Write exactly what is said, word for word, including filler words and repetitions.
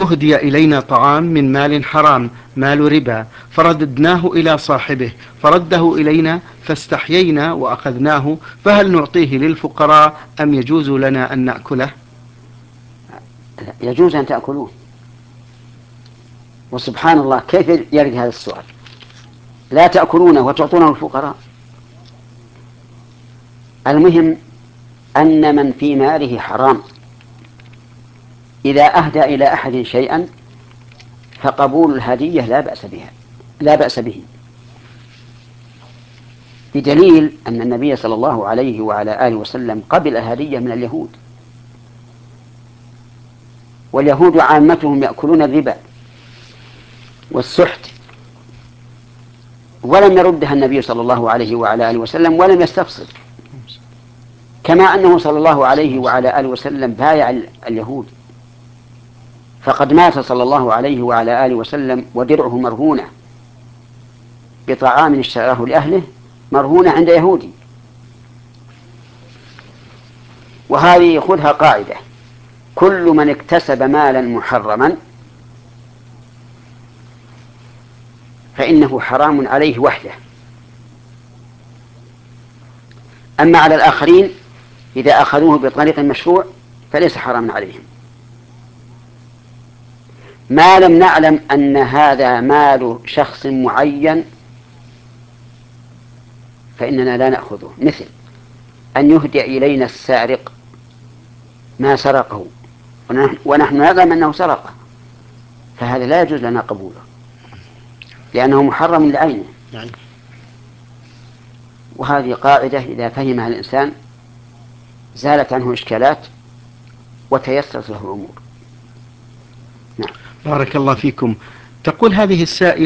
أهدي إلينا طعام من مال حرام مال ربا فرددناه إلى صاحبه فرده إلينا فاستحيينا وأخذناه، فهل نعطيه للفقراء أم يجوز لنا أن نأكله؟ يجوز أن تأكلوه. وسبحان الله كيف يرد هذا السؤال؟ لا تأكلونه وتعطونه الفقراء. المهم أن من في ماله حرام إذا أهدى إلى أحد شيئا فقبول الهدية لا بأس بها لا بأس به، بدليل أن النبي صلى الله عليه وعلى آله وسلم قبل الهدية من اليهود، واليهود عامتهم يأكلون الربا والسحت، ولم يردها النبي صلى الله عليه وعلى آله وسلم ولم يستفصل، كما أنه صلى الله عليه وعلى آله وسلم بايع اليهود، فقد مات صلى الله عليه وعلى آله وسلم ودرعه مرهونة بطعام اشتراه لأهله مرهونة عند يهودي. وهذه خذها قاعدة: كل من اكتسب مالا محرما فإنه حرام عليه وحده، أما على الآخرين إذا أخذوه بطريق مشروع فليس حراما عليهم، ما لم نعلم أن هذا مال شخص معين فإننا لا نأخذه، مثل أن يهدي إلينا السارق ما سرقه ونحن نعلم أنه سرقه، فهذا لا يجوز لنا قبوله لأنه محرم لعينه. وهذه قاعدة إذا فهمها الإنسان زالت عنه إشكالات وتيسرت له الأمور. نعم. بارك الله فيكم. تقول هذه السائلة: